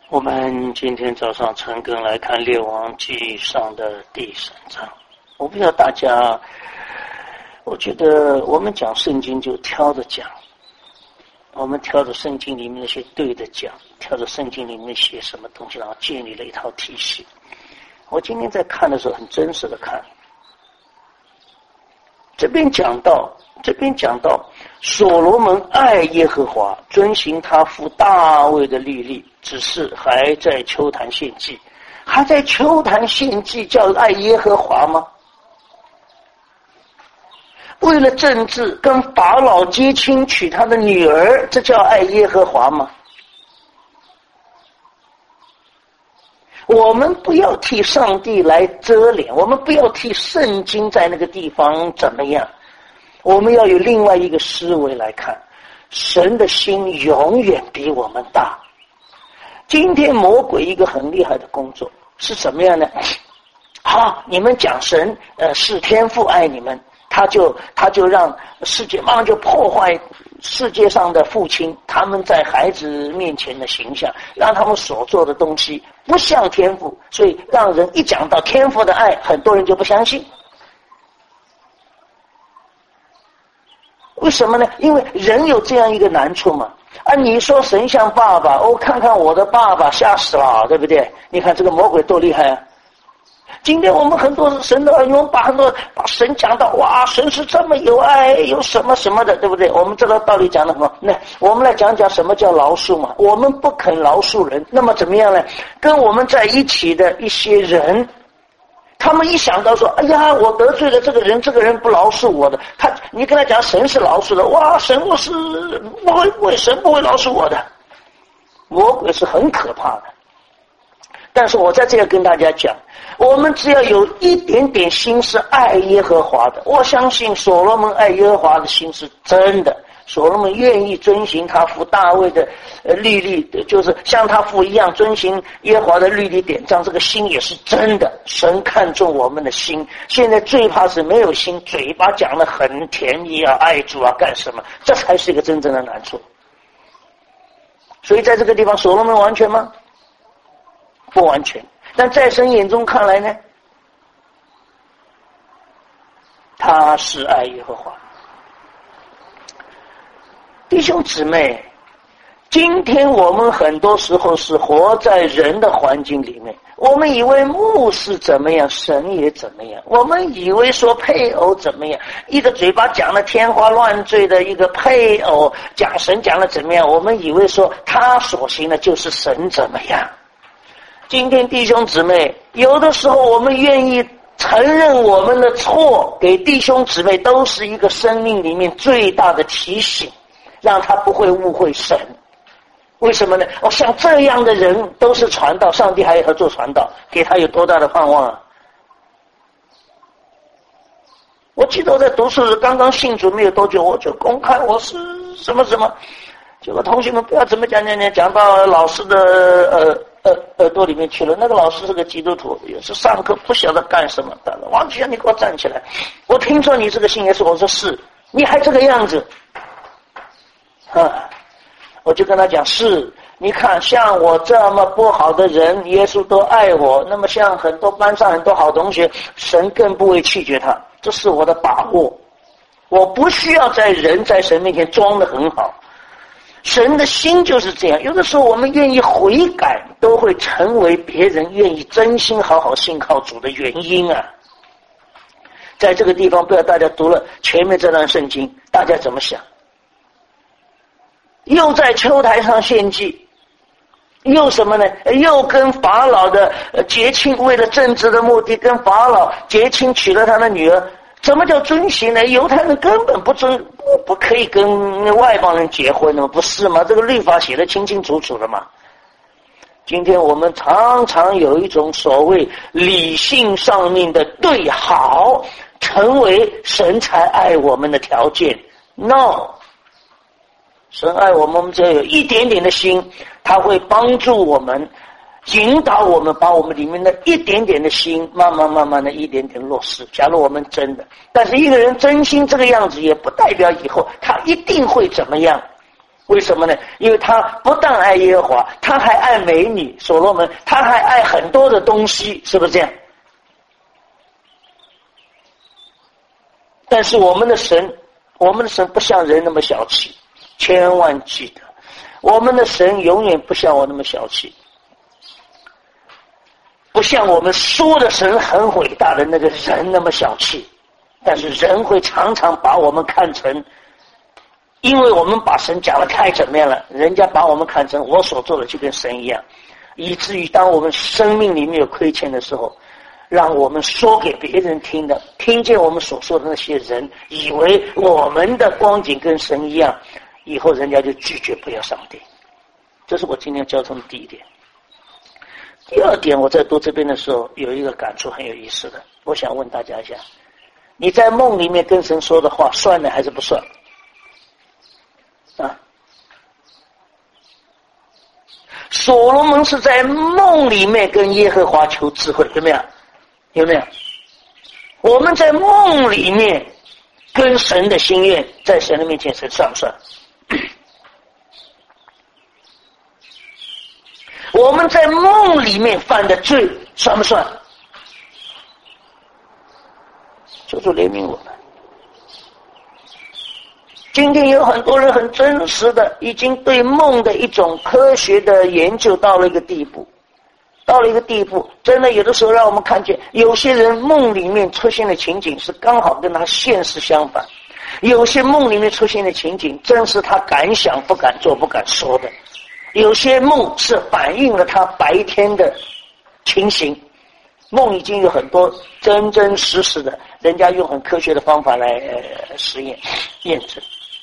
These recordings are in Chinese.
我们今天早上陈根来看《列王纪》上的第3章。我不知道大家，我觉得我们讲圣经就挑着讲，我们挑着圣经里面那些对的讲，挑着圣经里面写什么东西，然后建立了一套体系。我今天在看的时候很真实的看，这边讲到所罗门爱耶和华，遵行他父大卫的律例，只是还在丘坛献祭。还在丘坛献祭叫爱耶和华吗？为了政治跟法老结亲娶他的女儿，这叫爱耶和华吗？我们不要替上帝来遮脸，我们不要替圣经在那个地方怎么样，我们要有另外一个思维来看，神的心永远比我们大。今天魔鬼一个很厉害的工作是怎么样呢？好，你们讲神是天父爱你们，他就让世界马上就破坏世界上的父亲他们在孩子面前的形象，让他们所做的东西不像天父，所以让人一讲到天父的爱，很多人就不相信。为什么呢？因为人有这样一个难处嘛。你说神像爸爸，看看我的爸爸，吓死了，对不对？你看这个魔鬼多厉害啊！今天我们很多神的儿女，把神讲到哇，神是这么有爱，有什么什么的，对不对？我们这个道理讲的很好。那我们来讲讲什么叫饶恕嘛？我们不肯饶恕人，那么怎么样呢？跟我们在一起的一些人，他们一想到说，哎呀，我得罪了这个人，这个人不饶恕我的，你跟他讲神是饶恕的，哇，神不会饶恕我的。魔鬼是很可怕的。但是我在这里跟大家讲，我们只要有一点点心是爱耶和华的，我相信所罗门爱耶和华的心是真的。所罗门愿意遵行他父大卫的律例，就是像他父一样遵行耶和华的律例典章，这个心也是真的。神看重我们的心，现在最怕是没有心，嘴巴讲得很甜蜜啊，爱主啊，干什么，这才是一个真正的难处。所以在这个地方所罗门完全吗？不完全。但在神眼中看来呢，他是爱耶和华。弟兄姊妹，今天我们很多时候是活在人的环境里面，我们以为牧师怎么样，神也怎么样，我们以为说配偶怎么样，一个嘴巴讲了天花乱坠的一个配偶讲神讲了怎么样，我们以为说他所行的就是神怎么样。今天弟兄姊妹，有的时候我们愿意承认我们的错，给弟兄姊妹都是一个生命里面最大的提醒，让他不会误会神。为什么呢？像这样的人都是传道，上帝还要做传道，给他有多大的盼望啊！我记得我在读书时刚刚信主没有多久，我就公开我是什么什么，结果同学们不要怎么讲到老师的耳朵里面去了。那个老师是个基督徒，也是上课不晓得干什么的。王局长，你给我站起来！我听说你这个信耶稣，我说是，你还这个样子啊！我就跟他讲，是，你看像我这么不好的人，耶稣都爱我，那么像很多班上很多好同学，神更不会弃绝他，这是我的把握。我不需要在神面前装得很好。神的心就是这样，有的时候我们愿意悔改，都会成为别人愿意真心好好信靠主的原因啊。在这个地方，不知道大家读了前面这段圣经，大家怎么想？又在丘坛上献祭，又什么呢？又跟法老的结亲，为了政治的目的跟法老结亲，娶了他的女儿。什么叫遵行呢？犹太人根本不可以跟外邦人结婚的，不是吗？这个律法写得清清楚楚的嘛。今天我们常常有一种所谓理性上面的对好，成为神才爱我们的条件。No， 神爱我们，我们只要有一点点的心，他会帮助我们，引导我们，把我们里面的一点点的心慢慢的一点点落实。假如我们真的，但是一个人真心这个样子，也不代表以后他一定会怎么样。 为什么呢？因为他不但爱耶和华，他还爱美女所罗门，他还爱很多的东西，是不是这样？但是我们的神不像人那么小气，千万记得，我们的神永远不像我那么小气，不像我们说的神很伟大的那个人那么小气。但是人会常常把我们看成，因为我们把神讲得太整面了，人家把我们看成我所做的就跟神一样，以至于当我们生命里面有亏欠的时候，让我们说给别人听的，听见我们所说的那些人以为我们的光景跟神一样，以后人家就拒绝不要上帝。这是我今天教他们第一点。第二点，我在读这边的时候有一个感触很有意思的，我想问大家一下，你在梦里面跟神说的话算呢还是不算啊？所罗门是在梦里面跟耶和华求智慧，有没有？有没有？我们在梦里面跟神的心愿在神的面前，神算不算？我们在梦里面犯的罪算不算？求主怜悯我们。今天有很多人很真实的已经对梦的一种科学的研究到了一个地步，真的有的时候让我们看见有些人梦里面出现的情景是刚好跟他现实相反，有些梦里面出现的情景正是他敢想不敢做不敢说的，有些梦是反映了他白天的情形。梦已经有很多真真实实的，人家用很科学的方法来实验验证。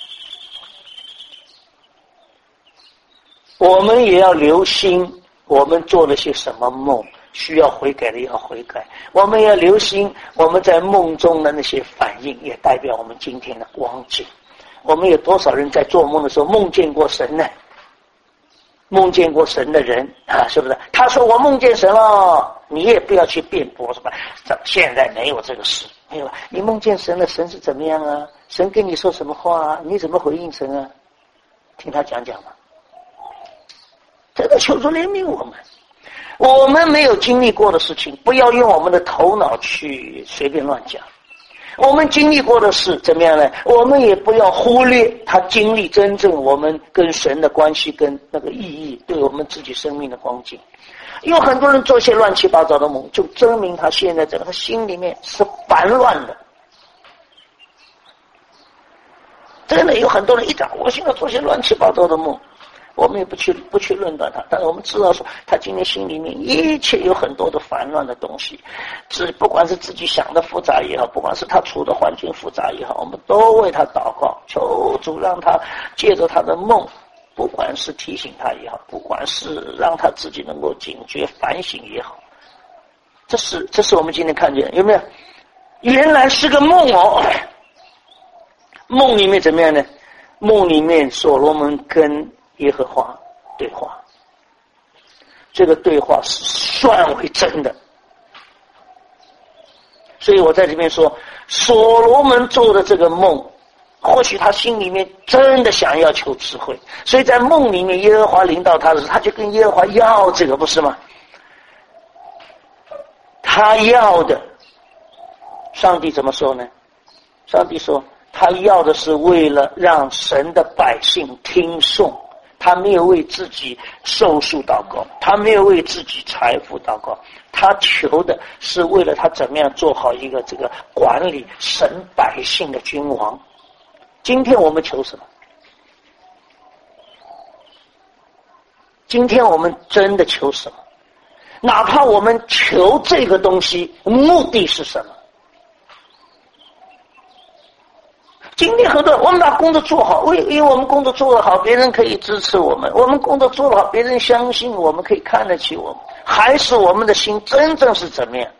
我们也要留心我们做了些什么梦，需要悔改的要悔改。我们要留心我们在梦中的那些反应，也代表我们今天的光景。我们有多少人在做梦的时候梦见过神呢？梦见过神的人啊，是不是？他说我梦见神了，你也不要去辩驳什么，现在没有这个事，没有。你梦见神了，神是怎么样啊？神跟你说什么话啊？你怎么回应神啊？听他讲讲吧。真的求主怜悯我们，我们没有经历过的事情，不要用我们的头脑去随便乱讲。我们经历过的事怎么样呢？我们也不要忽略他经历真正我们跟神的关系跟那个意义，对我们自己生命的光景。有很多人做些乱七八糟的梦，就证明他现在他心里面是烦乱的。真的有很多人一讲，我现在做些乱七八糟的梦，我们也不去论断他，但是我们知道说他今天心里面一切有很多的烦乱的东西，不管是自己想的复杂也好，不管是他处的环境复杂也好，我们都为他祷告，求主让他借着他的梦，不管是提醒他也好，不管是让他自己能够警觉反省也好，这是我们今天看见，有没有？原来是个梦哦。梦里面怎么样呢？梦里面所罗门跟耶和华对话，这个对话是算为真的。所以我在这边说，所罗门做的这个梦，或许他心里面真的想要求智慧，所以在梦里面耶和华领导他的时候，他就跟耶和华要这个，不是吗？他要的，上帝怎么说呢？上帝说他要的是为了让神的百姓听颂，他没有为自己寿数祷告，他没有为自己财富祷告，他求的是为了他怎么样做好一个这个管理神百姓的君王。今天我们求什么？今天我们真的求什么？哪怕我们求这个东西，目的是什么？今天很多我们把工作做好，因为我们工作做得好，别人可以支持我们，我们工作做得好，别人相信我们，可以看得起我们，还是我们的心真正是怎么样？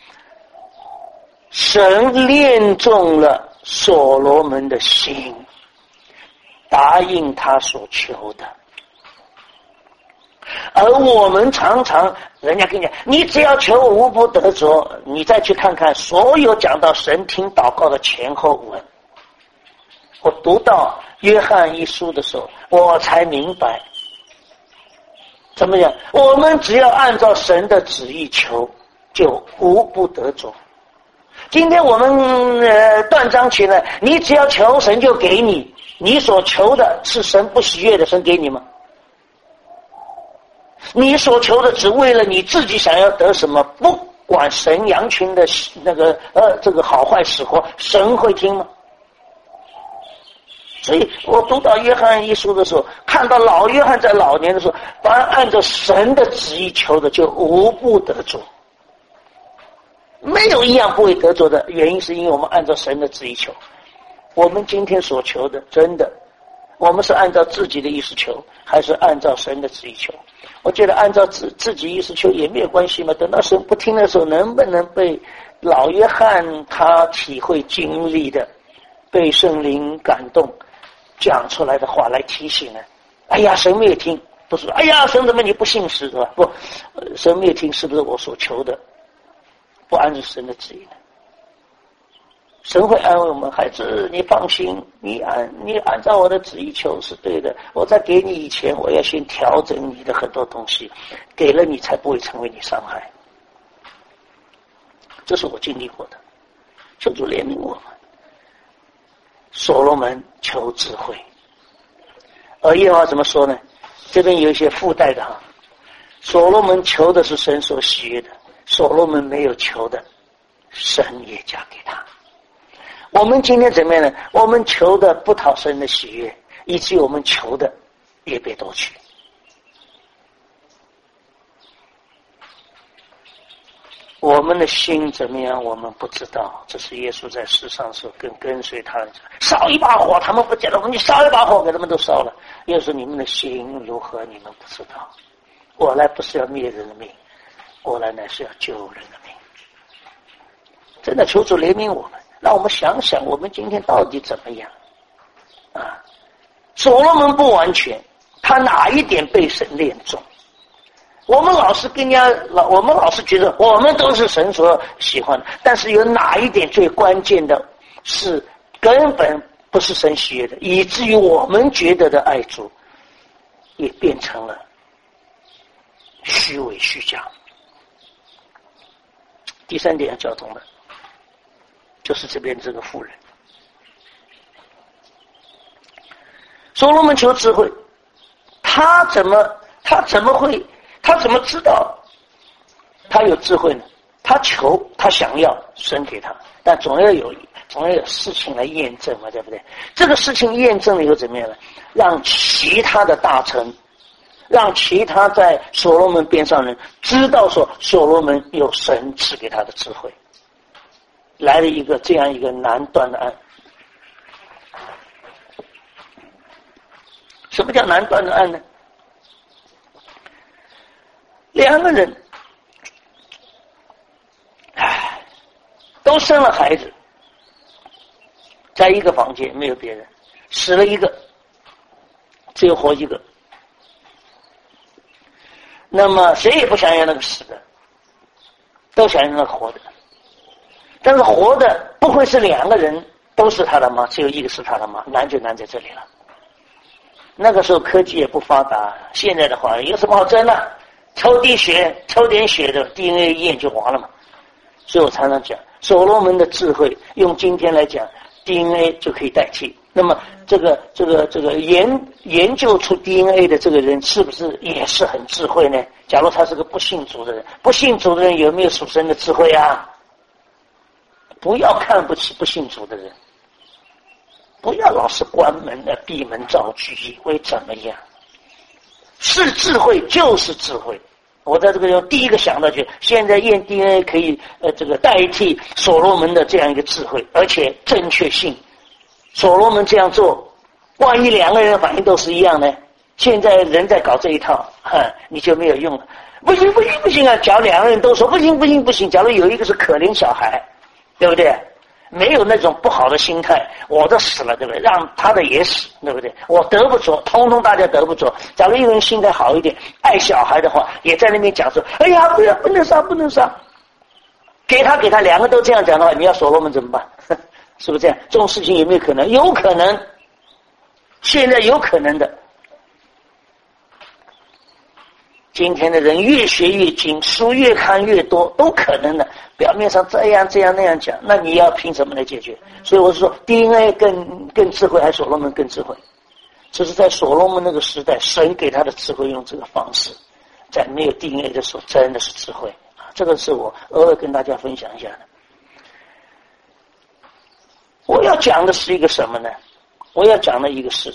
神恋中了所罗门的心，答应他所求的。而我们常常人家跟你讲，你只要求无不得着，你再去看看所有讲到神听祷告的前后文， 我读到约翰一书的时候，我才明白怎么样，我们只要按照神的旨意求，就无不得着。今天我们断章取义，你只要求神就给你，你所求的是神不喜悦的，神给你吗？你所求的只为了你自己想要得什么，不管神羊群的这个好坏死活，神会听吗？所以我读到约翰一书的时候，看到老约翰在老年的时候，凡按照神的旨意求的，就无不得着。没有一样不会得着的，原因是因为我们按照神的旨意求。我们今天所求的，真的，我们是按照自己的意思求，还是按照神的旨意求？我觉得按照自己意思求也没有关系嘛。等到神不听的时候，能不能被老约翰他体会经历的，被圣灵感动讲出来的话来提醒呢？哎呀，神没有听，不是哎呀，神怎么你不信实，对吧？不，神没有听，是不是我所求的不按照神的旨意呢？神会安慰我们，孩子，你放心，你按照我的旨意求是对的。我在给你以前，我要先调整你的很多东西，给了你才不会成为你伤害。这是我经历过的，求主怜悯我们。所罗门求智慧，而耶和华怎么说呢？这边有一些附带的哈。所罗门求的是神所喜悦的，所罗门没有求的，神也加给他。我们今天怎么样呢？我们求的不讨神的喜悦，以及我们求的也被夺去。我们的心怎么样我们不知道，这是耶稣在世上的时候跟随他人烧一把火，他们不见得，你烧一把火给他们都烧了。耶稣说你们的心如何你们不知道，我来不是要灭人的命，我来乃是要救人的命。真的求主怜悯我们，让我们想想我们今天到底怎么样啊？所罗门不完全，他哪一点被神练中？我们老是觉得我们都是神所喜欢的，但是有哪一点最关键的是根本不是神喜悦的，以至于我们觉得的爱主也变成了虚伪虚假。第三点要交通的就是这边这个妇人，所罗门求智慧，他怎么知道他有智慧呢？他求，他想要，神给他，但总要有事情来验证嘛，对不对？这个事情验证了以后怎么样呢？让其他的大臣，让其他在所罗门边上人知道说所罗门有神赐给他的智慧，来了一个这样一个难断的案。什么叫难断的案呢？两个人都生了孩子，在一个房间，没有别人，死了一个，只有活一个。那么谁也不想要那个死的，都想要那个活的。但是活的不会是两个人都是他的妈，只有一个是他的妈，难就难在这里了。那个时候科技也不发达，现在的话有什么好争的？抽点血的 DNA 验就完了嘛。所以我常常讲，所罗门的智慧，用今天来讲 DNA 就可以代替。那么这个研究出 DNA 的这个人是不是也是很智慧呢？假如他是个不信主的人，不信主的人有没有属神的智慧啊？不要看不起不信主的人，不要老是关门的闭门造句，以为怎么样？是智慧就是智慧。我在这个地方第一个想到就现在验 DNA 可以代替所罗门的这样一个智慧，而且正确性。所罗门这样做，万一两个人的反应都是一样呢？现在人在搞这一套，你就没有用了。不行啊！假如两个人都说不行，假如有一个是可怜小孩，对不对？没有那种不好的心态，我都死了，对不对？让他的也死，对不对？我得不着，通通大家得不着。假如一个人心态好一点，爱小孩的话，也在那边讲说：“哎呀，不能杀。”给他，两个都这样讲的话，你要所罗门怎么办？是不是这样？这种事情有没有可能？有可能， 现在有可能的。今天的人越学越精，书越看越多，都可能的。表面上这样那样讲，那你要凭什么来解决？所以我是说 DNA 更智慧，还是所罗门更智慧？这是在所罗门那个时代，神给他的智慧用这个方式，在没有 DNA 的时候，真的是智慧啊！这个是我偶尔跟大家分享一下的。我要讲的是一个什么呢？我要讲的一个是，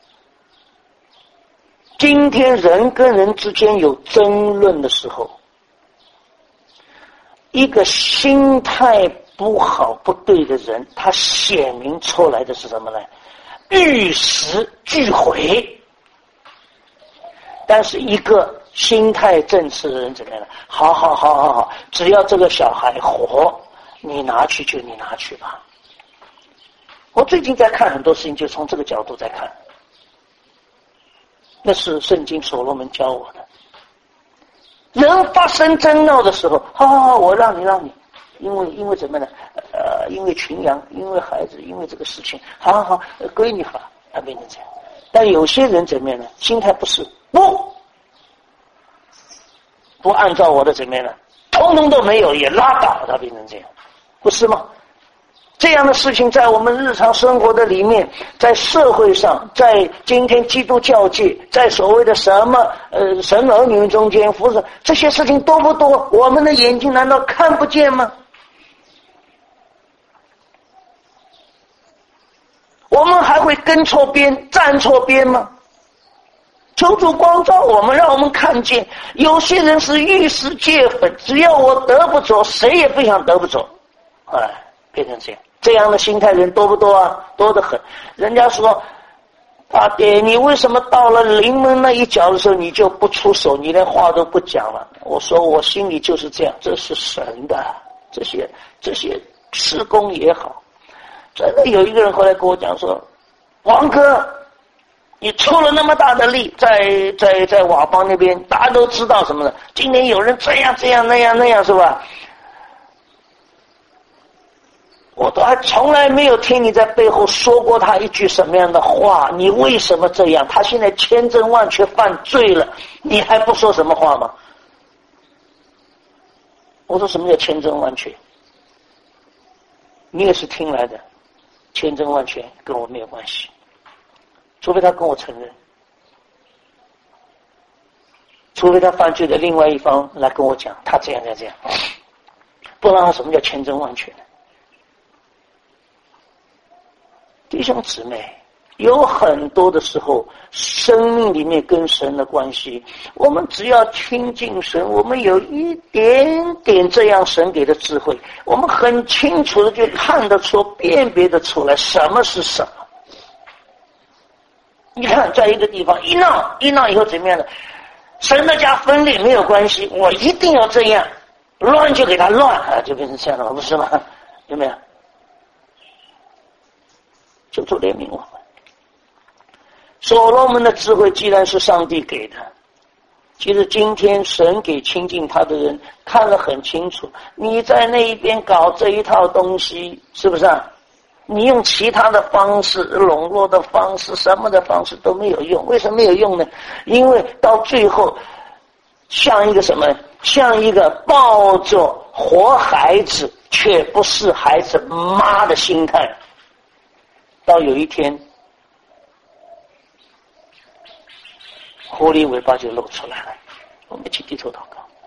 今天人跟人之间有争论的时候，一个心态不好不对的人，他显明出来的是什么呢？玉石俱毁。但是一个心态正直的人怎么样呢？好，只要这个小孩活，你拿去就你拿去吧。我最近在看很多事情，就从这个角度在看。那是圣经所罗门教我的。人发生争闹的时候，好，我让你，因为怎么呢？因为群羊，因为孩子，因为这个事情，好，归你法，他变成这样。但有些人怎么样呢？心态不是不按照我的怎么样呢？通通都没有，也拉倒，他变成这样，不是吗？这样的事情在我们日常生活的里面，在社会上，在今天基督教界，在所谓的什么神儿女中间服侍，这些事情多不多？我们的眼睛难道看不见吗？我们还会跟错边站错边吗？求主光照我们，让我们看见有些人是玉石俱焚，只要我得不走，谁也不想得不走，变成这样。这样的心态人多不多啊？多得很。人家说大爹，你为什么到了临门那一脚的时候你就不出手，你连话都不讲了？我说我心里就是这样，这是神的，这些施工也好。真的有一个人后来跟我讲说，王哥，你出了那么大的力，在瓦邦那边大家都知道什么的，今天有人这样那样是吧？我都还从来没有听你在背后说过他一句什么样的话，你为什么这样？他现在千真万确犯罪了，你还不说什么话吗？我说什么叫千真万确？你也是听来的，千真万确跟我没有关系，除非他跟我承认，除非他犯罪的另外一方来跟我讲他这样，不然什么叫千真万确呢？弟兄姊妹，有很多的时候生命里面跟神的关系，我们只要亲近神，我们有一点点这样神给的智慧，我们很清楚的就看得出辨别的出来什么是什么。你看在一个地方一闹以后怎么样的，神的家分裂没有关系，我一定要这样，乱就给他乱就变成这样了，不是吗？有没有？求主怜悯我们。所罗门的智慧既然是上帝给的，其实今天神给亲近他的人看得很清楚，你在那一边搞这一套东西，是不是啊？你用其他的方式，笼络的方式，什么的方式都没有用。为什么没有用呢？因为到最后像一个什么，像一个抱着活孩子却不是孩子妈的心态，到有一天狐狸尾巴就露出来了。我们一起低头祷告。